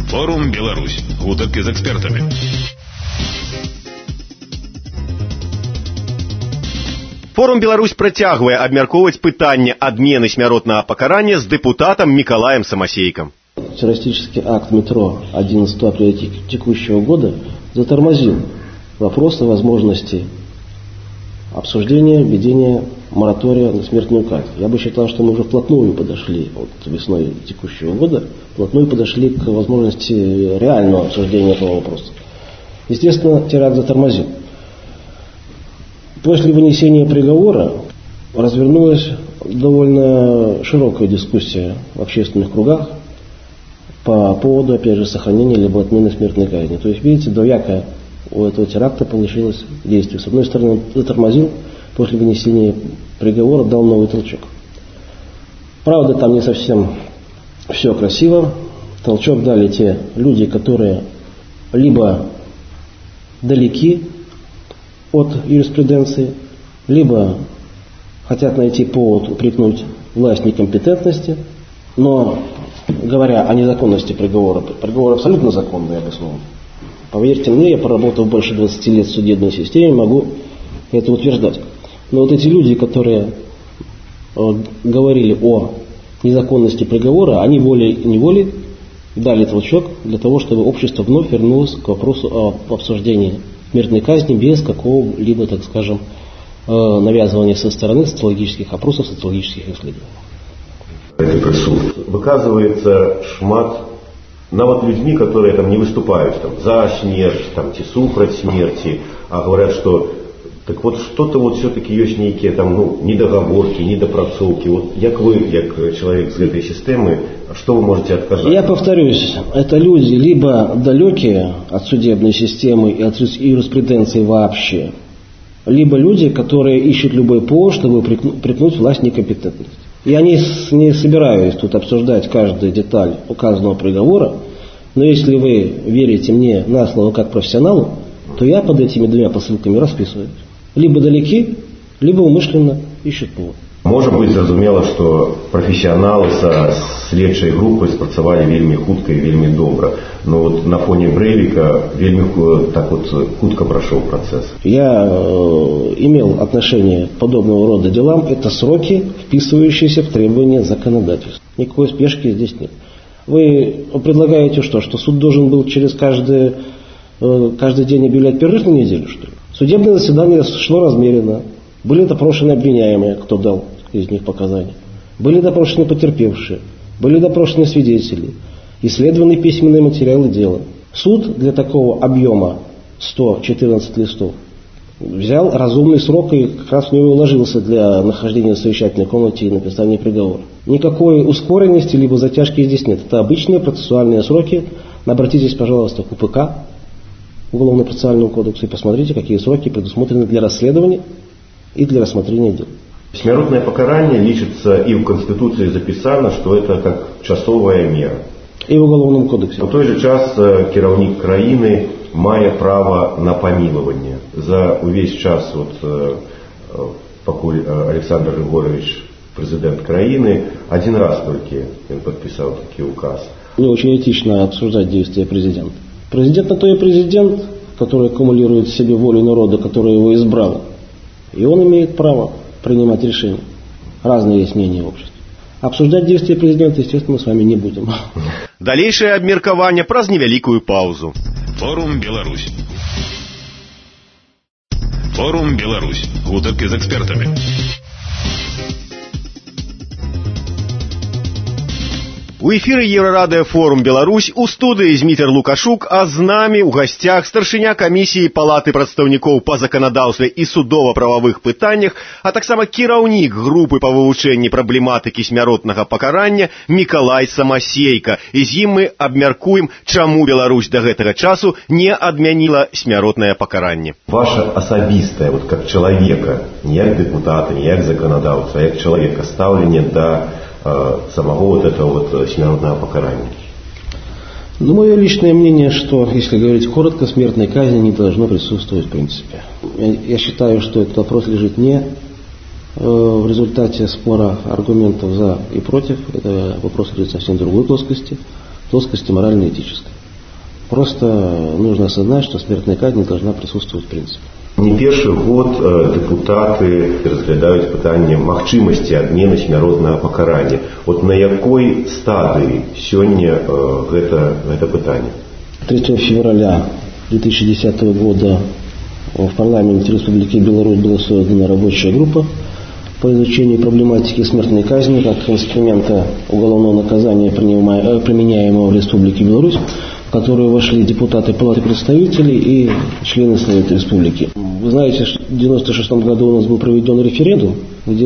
Форум Беларусь. Гутарки з экспертами. Форум Беларусь працягвае абмяркоўваць пытанне адмены смяротнага пакарання з дэпутатом Миколаем Самосейком. Террористический акт метро 11 апреля текущего года затормозил вопрос о возможности обсуждения введения моратория на смертную казнь. Я бы считал, что мы уже вплотную подошли, весной текущего года, вплотную подошли к возможности реального обсуждения этого вопроса. Естественно, теракт затормозил. После вынесения приговора развернулась довольно широкая дискуссия в общественных кругах по поводу, опять же, сохранения либо отмены смертной казни. То есть, видите, двоякое у этого теракта получилось действие. С одной стороны, затормозил, после вынесения приговора дал новый толчок. Правда, там не совсем все красиво. Толчок дали те люди, которые либо далеки от юриспруденции, либо хотят найти повод упрекнуть власть в некомпетентности, но говоря о незаконности приговора, приговор абсолютно законный и обоснованный. Поверьте мне, я поработав больше 20 лет в судебной системе, могу это утверждать. Но вот эти люди, которые говорили о незаконности приговора, они волей-неволей дали толчок для того, чтобы общество вновь вернулось к вопросу об обсуждении смертной казни без какого-либо, так скажем, навязывания со стороны социологических опросов, социологических исследований. Гэты прысуд выказывается шмат нават людьми, которые там не выступают там, за смерть, там, ці супраць смерти, а говорят, что так вот что-то вот все-таки есть некие там, недоговорки, недопрацовки. Вот як вы, как человек с этой системы, что вы можете отказать? Я повторюсь, это люди либо далекие от судебной системы и от юриспруденции вообще, либо люди, которые ищут любой повод, чтобы упрекнуть власть в некомпетентности. Я не собираюсь тут обсуждать каждую деталь указанного приговора, но если вы верите мне на слово как профессионалу, то я под этими двумя посылками расписываюсь. Либо далеки, либо умышленно ищут повод. Может быть, зразумела, что профессионалы со следчай группы спрацавалі вельмі хутка и вельмі добра. Но вот на фоне Брейвика вельмі так вот хутка прошел процесс. Я имел отношение к подобного рода делам. Это сроки, вписывающиеся в требования законодательства. Никакой спешки здесь нет. Вы предлагаете что? Что суд должен был через каждый день объявлять перерыв на неделю, что ли? Судебное заседание шло размеренно. Были допрошены обвиняемые, кто дал из них показания. Были допрошены потерпевшие. Были допрошены свидетели. Исследованы письменные материалы дела. Суд для такого объема 114 листов взял разумный срок и как раз в него уложился для нахождения в совещательной комнате и написания приговора. Никакой ускоренности либо затяжки здесь нет. Это обычные процессуальные сроки. Обратитесь, пожалуйста, к УПК, Уголовно-процессуального кодекса, и посмотрите, какие сроки предусмотрены для расследования и для рассмотрения дел. Смяротное покарание лічыцца и в Конституции записано, что это как часовая мера. И в Уголовном кодексе. У той же час кіраўнік краіны мае право на помилование. За увесь час, покуль Александр Григорьевич президент краіны, один раз только он подписал такой указ. Не очень этично обсуждать действия президента. Президент на то и президент, который аккумулирует в себе волю народа, который его избрал. И он имеет право принимать решения. Разные есть мнения в обществе. Обсуждать действия президента, естественно, мы с вами не будем. Далейшее абмеркаванне праз невялікую паузу. Форум Беларусь. Форум Беларусь. Гутарки з экспертами. У эфіры Еўрарадыё Форум Беларусь, у студыі Зміцер Лукашук, а з намі ў гасцях старшыня камісіі Палаты прадстаўнікоў па заканадаўстве і судова-прававых пытаннях, а таксама кіраўнік групы па вывучэнні праблематыкі смяротнага пакарання Миколай Самосейка. І з ім мы абмяркуем, чаму Беларусь да гэтага часу не адмяніла смяротнае пакаранне. Ваше асабістае, как человека, не як депутата, не як законодаўца, а як человека, ставленне да самого этого смертного покарания? Мое личное мнение, что, если говорить коротко, смертной казни не должно присутствовать в принципе. Я считаю, что этот вопрос лежит не в результате спора аргументов за и против. Это вопрос лежит совсем в другой плоскости морально-этической. Просто нужно осознать, что смертная казнь не должна присутствовать в принципе. Не першы год депутаты разглядаюць пытанне магчымасці адмены смяротнага пакарання. Вот на якой стадии сегодня это пытанне? 3 февраля 2010 года в парламенте Республики Беларусь была создана рабочая группа по изучению проблематики смертной казни как инструмента уголовного наказания, применяемого в Республике Беларусь, в которую вошли депутаты Палаты представителей и члены Совета Республики. Вы знаете, что в 1996 году у нас был проведен референдум, где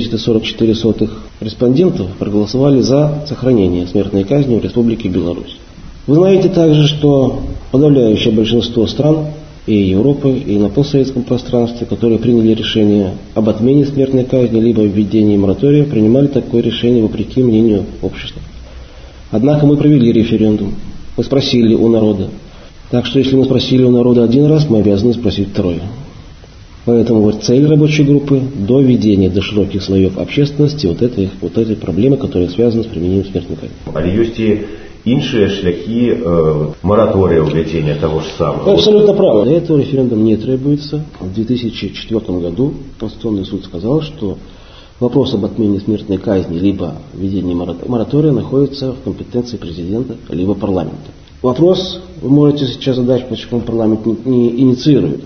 80,44 респондентов проголосовали за сохранение смертной казни в Республике Беларусь. Вы знаете также, что подавляющее большинство стран и Европы, и на постсоветском пространстве, которые приняли решение об отмене смертной казни либо введении моратория, принимали такое решение вопреки мнению общества. Однако мы провели референдум, мы спросили у народа. Так что если мы спросили у народа один раз, мы обязаны спросить второй. Поэтому цель рабочей группы – доведение до широких слоев общественности вот этой проблемы, которая связана с применением смертной казни. Але ёсць і іншыя шляхи моратория уведения того же самого. Абсолютно правы. Для этого референдум не требуется. В 2004 году Конституционный суд сказал, что вопрос об отмене смертной казни либо введении моратория находится в компетенции президента либо парламента. Вопрос вы можете сейчас задать, почему парламент не инициирует.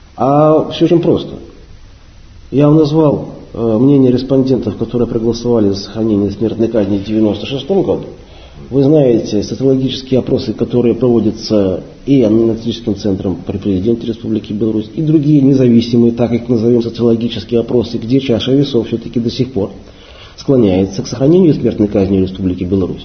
А все очень просто. Я вам назвал мнение респондентов, которые проголосовали за сохранение смертной казни в 1996 году. Вы знаете социологические опросы, которые проводятся и аналитическим центром при президенте Республики Беларусь, и другие независимые, так как назовем, социологические опросы, где чаша весов все-таки до сих пор склоняется к сохранению смертной казни в Республике Беларусь.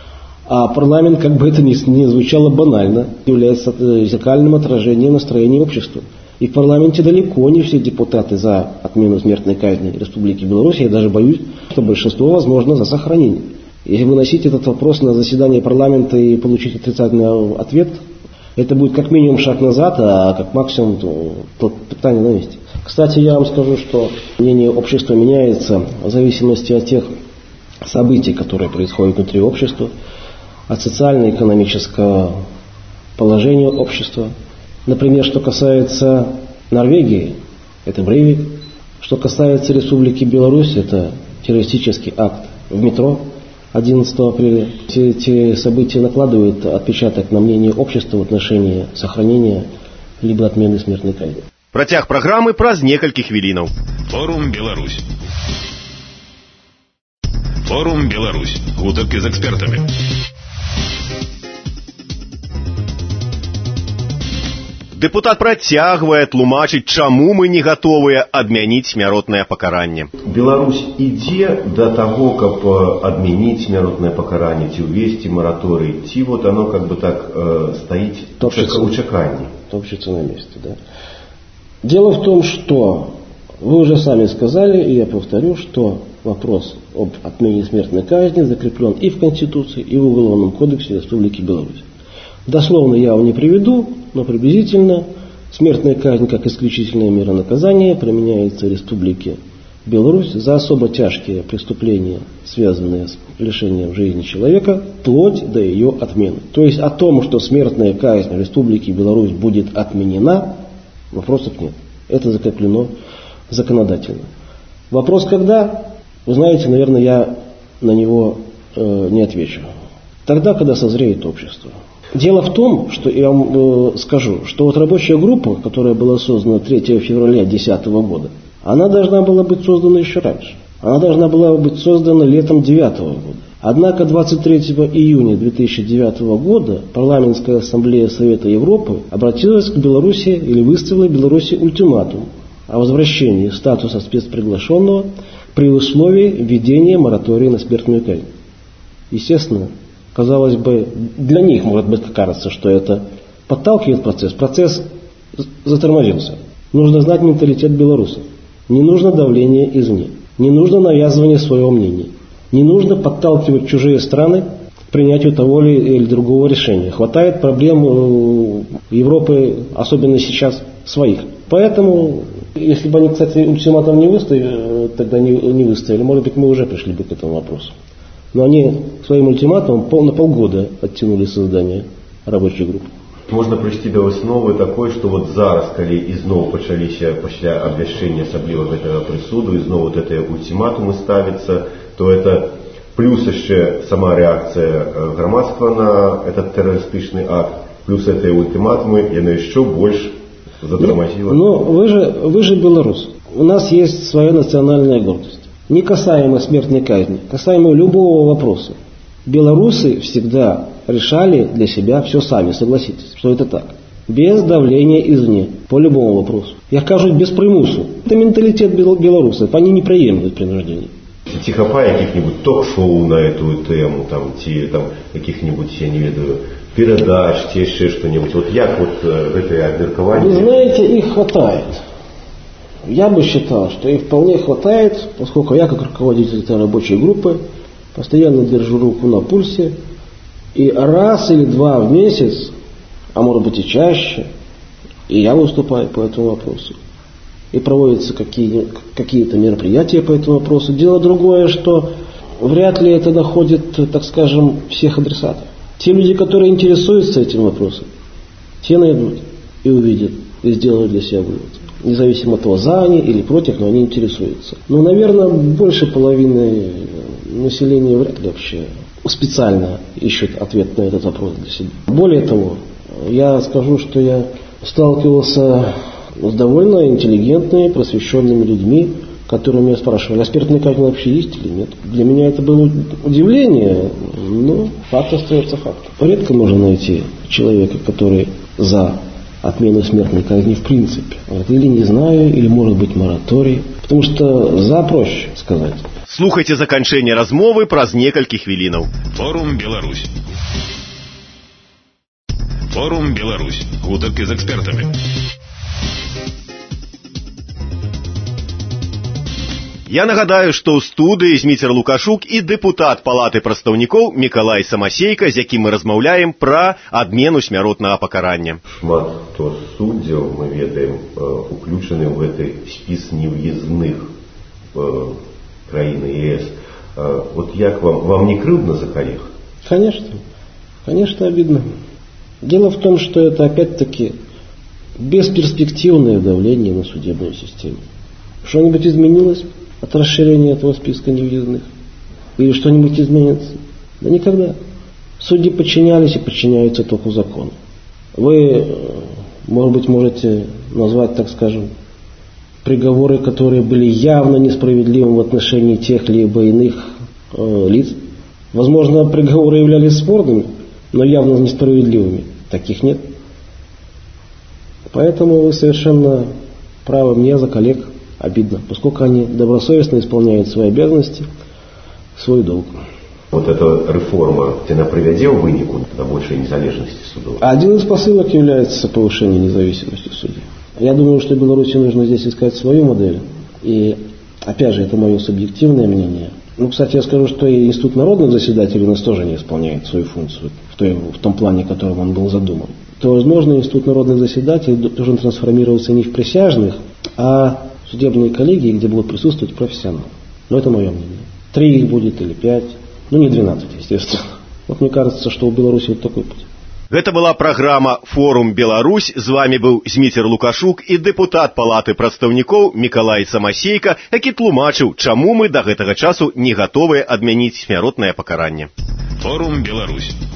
А парламент, как бы это ни звучало банально, является зеркальным отражением настроения общества. И в парламенте далеко не все депутаты за отмену смертной казни в Республике Беларусь. Я даже боюсь, что большинство, возможно, за сохранение. Если выносить этот вопрос на заседание парламента и получить отрицательный ответ, это будет как минимум шаг назад, а как максимум питание на месте. Кстати, я вам скажу, что мнение общества меняется в зависимости от тех событий, которые происходят внутри общества, от социально-экономического положения общества. Например, что касается Норвегии, это Брейвик. Что касается Республики Беларусь, это террористический акт в метро 11 апреля. Все эти события накладывают отпечаток на мнение общества в отношении сохранения либо отмены смертной казни. Працяг праграмы праз некалькі хвілінаў. Форум Беларусь. Форум Беларусь. Гутаркі з экспертамі. Депутат працягвае тлумачыць, чаму мы не гатовыя адмяніць смяротнае пакаранне. Беларусь ідзе до того, каб адмяніць смяротнае пакаранне, ці ўвесці мораторий, ці вот оно как бы так стоит у чаканні. Топчется на месте, да. Дело в том, что вы уже сами сказали, и я повторю, что вопрос об отмене смертной казни закреплен и в Конституции, и в Уголовном кодексе Республики Беларусь. Дословно я вам не приведу, но приблизительно смертная казнь как исключительная мера наказания применяется в Республике Беларусь за особо тяжкие преступления, связанные с лишением жизни человека, вплоть до ее отмены. То есть о том, что смертная казнь в Республике Беларусь будет отменена, вопросов нет. Это закреплено законодательно. Вопрос когда? Вы знаете, наверное, я на него не отвечу. Тогда, когда созреет общество. Дело в том, что я вам скажу, что вот рабочая группа, которая была создана 3 февраля 2010 года, она должна была быть создана еще раньше. Она должна была быть создана летом 2009 года. Однако 23 июня 2009 года Парламентская ассамблея Совета Европы обратилась к Беларуси или выставила Беларуси ультиматум о возвращении статуса спецприглашенного при условии введения моратория на смертную казнь. Естественно, казалось бы, для них, может быть, кажется, что это подталкивает процесс. Процесс затормозился. Нужно знать менталитет белорусов. Не нужно давление извне. Не нужно навязывание своего мнения. Не нужно подталкивать чужие страны к принятию того или другого решения. Хватает проблем Европы, особенно сейчас, своих. Поэтому, если бы они, кстати, ультиматум не выставили, тогда не выставили, может быть, мы уже пришли бы к этому вопросу. Но они своим ультиматумом на полгода оттянули создание рабочей группы. Можна прыйсці да высновы такой, што вот зараз, калі ізноў пачаліся пасля абвяшчэння асабліва гэтага прысуду, ізноў вот гэтыя ультиматумы ставяцца, то это плюс яшчэ сама рэакцыя грамадства на этот тэрарыстычны акт, плюс гэтыя ультиматумы, яно яшчэ больш задраматила. Но вы же белорус. У нас есть своя национальная гордость. Не касаемо смертной казни, касаемо любого вопроса. Белорусы всегда решали для себя все сами, согласитесь, что это так. Без давления извне, по любому вопросу. Я кажу, без примусу. Это менталитет белорусов, они не приемлют принуждение. Ці хапае якіх-нибудь ток-шоу на эту тему, ці каких-нибудь, я не ведаю, передач, ці яшчэ что-нибудь. Вот як вот гэтае абмеркаванне? Вы знаете, их хватает. Я бы считал, что их вполне хватает, поскольку я, как руководитель этой рабочей группы, постоянно держу руку на пульсе, и раз или два в месяц, а может быть и чаще, и я выступаю по этому вопросу. И проводятся какие-то мероприятия по этому вопросу. Дело другое, что вряд ли это находит, так скажем, всех адресатов. Те люди, которые интересуются этим вопросом, те найдут и увидят, и сделают для себя вывод. Независимо от того, за они или против, но они интересуются. Но, наверное, больше половины населения вряд ли вообще специально ищут ответ на этот вопрос для себя. Более того, я скажу, что я сталкивался с довольно интеллигентными, просвещенными людьми, которые меня спрашивали, а смертная казнь вообще есть или нет. Для меня это было удивление, но факт остается фактом. Редко можно найти человека, который за отмену смертной казни в принципе. Или не знаю, или может быть мораторий. Потому что за проще сказать. Слухайте заканчэнне размовы праз некалькі хвілінаў. Форум Беларусь. Форум Беларусь. Гутаркі з экспертамі. Я нагадаю, што ў студыі Зміцер Лукашук і дэпутат Палаты прадстаўнікоў Мікалай Самасейка, з якім мы размаўляем пра адмену смяротнага пакарання. Шмат хто суддзяў, мы ведаем, уключаны ў гэты спіс невъездных краіны ЕС. Вот як вам не крыўдна за коллег? Конечно, обидно. Дело в том, что это опять-таки бесперспективное давление на судебную систему. Что-нибудь изменилось от расширения этого списка невъездных? Или что-нибудь изменится? Да никогда. Судьи подчинялись и подчиняются только закону. Вы, может быть, можете назвать, так скажем, приговоры, которые были явно несправедливыми в отношении тех либо иных лиц. Возможно, приговоры являлись спорными, но явно несправедливыми. Таких нет. Поэтому вы совершенно правы, мне за коллег обидно, поскольку они добросовестно исполняют свои обязанности, свой долг. Вот эта реформа, она приведет в вынику до большей независимости судов? Один из посылок является повышение независимости судей. Я думаю, что Беларуси нужно здесь искать свою модель. И, опять же, это мое субъективное мнение. Кстати, я скажу, что и институт народных заседателей у нас тоже не исполняет свою функцию в том плане, в котором он был задуман. То, возможно, институт народных заседателей должен трансформироваться не в присяжных, а в судебные коллегии, где будут присутствовать профессионалы. Но это мое мнение. 3 их будет или 5, не 12, естественно. Вот мне кажется, что у Беларуси вот такой путь. Гэта была праграма «Форум Беларусь». З вами быў Зміцер Лукашук і дэпутат Палаты прадстаўнікоў Мікалай Самасейка, які тлумачыў, чаму мы да гэтага часу не гатовыя адмяніць смяротнае пакаранне. Форум Беларусь.